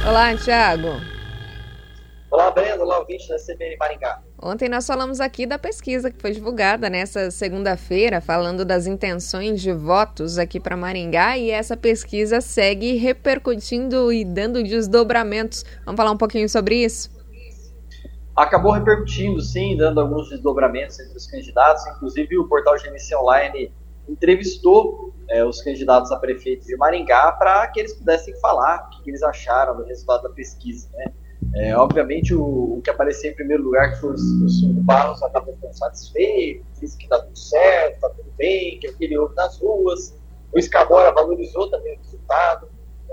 Olá, Thiago. Olá, Brenda. Olá, ouvinte da CBN Maringá. Ontem nós falamos aqui da pesquisa que foi divulgada nessa segunda-feira, falando das intenções de votos aqui para Maringá, e essa pesquisa segue repercutindo e dando desdobramentos. Vamos falar um pouquinho sobre isso? Acabou repercutindo, sim, dando alguns desdobramentos entre os candidatos. Inclusive, o portal GNC Online entrevistou os candidatos a prefeito de Maringá para que eles pudessem falar o que eles acharam do resultado da pesquisa, né? Obviamente, o que apareceu em primeiro lugar, que foi o Silvio Barros, acabou ficando satisfeito, disse que está tudo certo, está tudo bem, que ele ouve nas ruas. O Scabora valorizou também o resultado,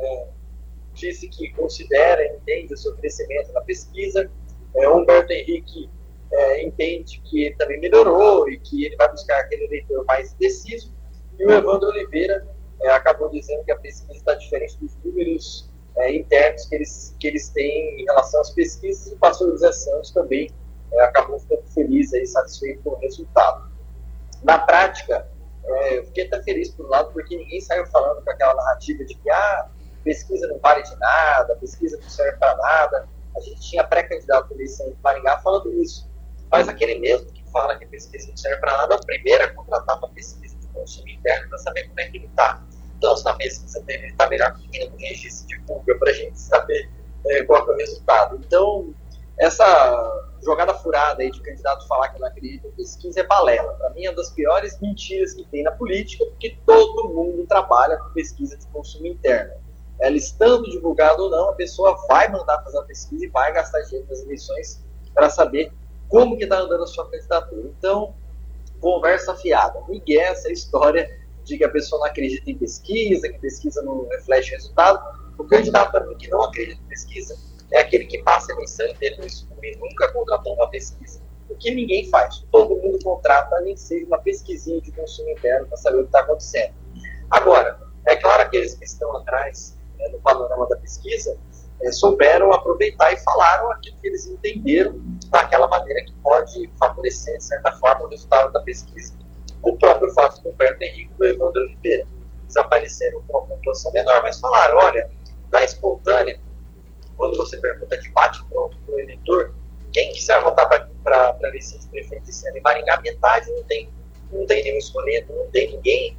disse que considera, entende o seu crescimento na pesquisa. Humberto Henrique entende que ele também melhorou e que ele vai buscar aquele eleitor mais indeciso. E o Evandro Oliveira acabou dizendo que a pesquisa está diferente dos números internos que eles têm em relação às pesquisas, e o pastor José Santos também acabou ficando feliz e satisfeito com o resultado. Na prática, eu fiquei até feliz por um lado, porque ninguém saiu falando com aquela narrativa de que pesquisa não vale de nada, pesquisa não serve para nada. A gente tinha pré-candidato à eleição de Maringá falando isso. Mas aquele mesmo que fala que a pesquisa não serve para nada, é o primeiro a contratar uma pesquisa de consumo interno para saber como é que ele está. Então, se na pesquisa dele está melhor, que no registro de divulga para a gente saber qual é o resultado. Então, essa jogada furada aí de candidato falar que não acredita em pesquisa é balela. Para mim, é uma das piores mentiras que tem na política, porque todo mundo trabalha com pesquisa de consumo interno. Ela estando divulgada ou não, a pessoa vai mandar fazer a pesquisa e vai gastar dinheiro nas eleições para saber como que está andando a sua candidatura. Então, conversa fiada. Ninguém é essa história de que a pessoa não acredita em pesquisa, que pesquisa não reflete resultado. O candidato para mim que não acredita em pesquisa é aquele que passa a eleição inteira no escuro e nunca contratou uma pesquisa. O que ninguém faz. Todo mundo contrata, nem que seja uma pesquisinha de consumo interno para saber o que está acontecendo. Agora, é claro que aqueles que estão atrás no panorama da pesquisa souberam aproveitar e falaram aquilo que eles entenderam daquela maneira que pode favorecer, de certa forma, o resultado da pesquisa. O próprio fato do Humberto Henrique e do Evandro Oliveira. Eles apareceram com uma pontuação menor, mas falaram, olha, na espontânea, quando você pergunta de bate-pronto para o eleitor, quem quiser votar para a eleição de prefeito esse ano em Maringá, metade não tem nenhum escolhido, não tem ninguém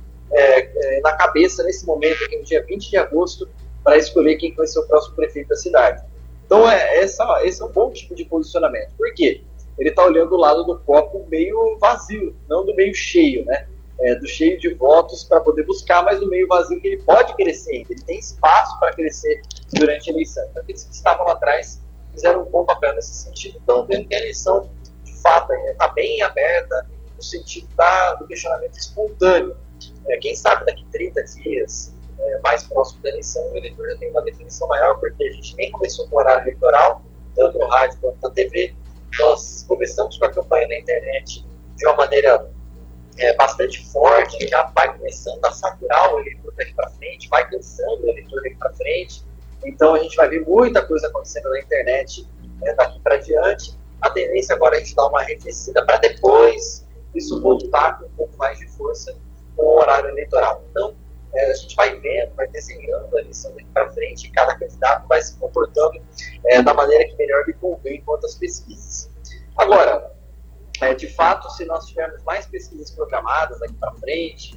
na cabeça nesse momento, aqui no dia 20 de agosto, para escolher quem vai ser o próximo prefeito da cidade. Então, esse é um bom tipo de posicionamento. Por quê? Ele está olhando do lado do copo meio vazio, não do meio cheio, né? Do cheio de votos para poder buscar, mas do meio vazio que ele pode crescer ainda. Ele tem espaço para crescer durante a eleição. Então, aqueles que estavam lá atrás fizeram um bom papel nesse sentido. Então, vendo que a eleição, de fato, está bem aberta, no sentido do questionamento espontâneo. Quem sabe daqui 30 dias, mais próximo da eleição, o eleitor já tem uma definição maior, porque a gente nem começou com o horário eleitoral, tanto no rádio quanto na TV. Nós começamos com a campanha na internet de uma maneira bastante forte, já vai começando a saturar o eleitor daqui para frente, vai cansando o eleitor daqui para frente. Então a gente vai ver muita coisa acontecendo na internet daqui para diante. A tendência agora é a gente dar uma arrefecida para depois isso voltar com um pouco mais de força com o horário eleitoral. Então, a gente vai vendo, vai desenhando a eleição daqui para frente, e cada candidato vai se comportando da maneira que melhor lhe convém quanto às pesquisas. Agora, de fato, se nós tivermos mais pesquisas programadas daqui para frente,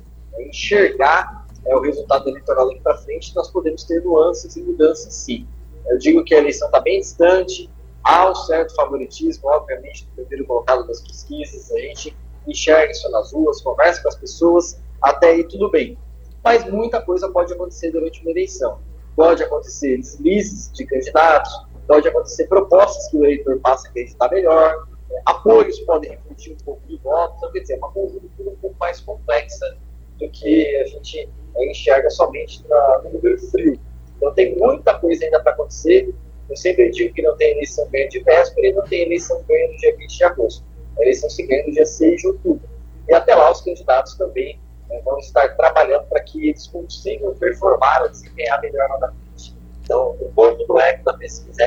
enxergar o resultado eleitoral daqui para frente, nós podemos ter nuances e mudanças, sim. Eu digo que a eleição está bem distante, há um certo favoritismo, obviamente, do primeiro colocado das pesquisas, a gente enxerga isso nas ruas, conversa com as pessoas, até aí tudo bem. Mas muita coisa pode acontecer durante uma eleição. Pode acontecer deslizes de candidatos, pode acontecer propostas que o eleitor passa a acreditar melhor, apoios podem refletir um pouco de voto. Então, quer dizer, é uma conjuntura um pouco mais complexa do que a gente enxerga somente no número frio. Então, tem muita coisa ainda para acontecer. Eu sempre digo que não tem eleição ganha de véspera e não tem eleição ganha no dia 20 de agosto. A eleição se ganha no dia 6 de outubro. E até lá, os candidatos também vão estar trabalhando para que eles consigam performar ou desempenhar melhor novamente. Então, o ponto do eco da pesquisa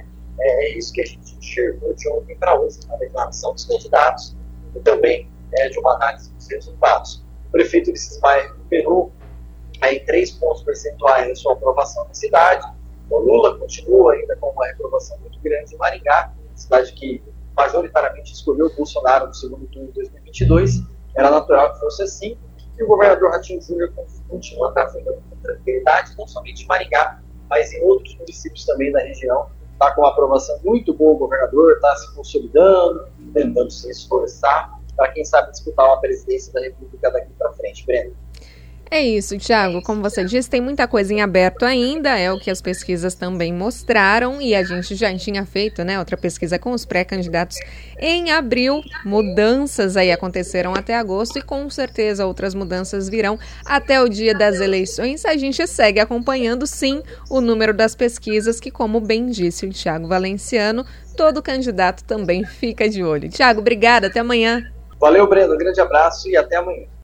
é isso que a gente enxergou de ontem para hoje, na declaração dos candidatos e também de uma análise dos resultados. O prefeito Ulisses Maia recuperou em 3 pontos percentuais a sua aprovação na cidade, O Lula continua ainda com uma reprovação muito grande em Maringá, cidade que majoritariamente escolheu o Bolsonaro no segundo turno de 2022. Era natural que fosse assim. E o governador Ratinho Júnior continua trafegando com tranquilidade, não somente em Maringá, mas em outros municípios também da região. Está com uma aprovação muito boa o governador, está se consolidando, tentando se esforçar para, quem sabe, disputar uma presidência da República daqui para frente. Breno. É isso, Thiago. Como você disse, tem muita coisa em aberto ainda, é o que as pesquisas também mostraram, e a gente já tinha feito, né, outra pesquisa com os pré-candidatos em abril. Mudanças aí aconteceram até agosto e com certeza outras mudanças virão até o dia das eleições. A gente segue acompanhando, sim, o número das pesquisas que, como bem disse o Thiago Valenciano, todo candidato também fica de olho. Thiago, obrigada, até amanhã. Valeu, Breno. Um grande abraço e até amanhã.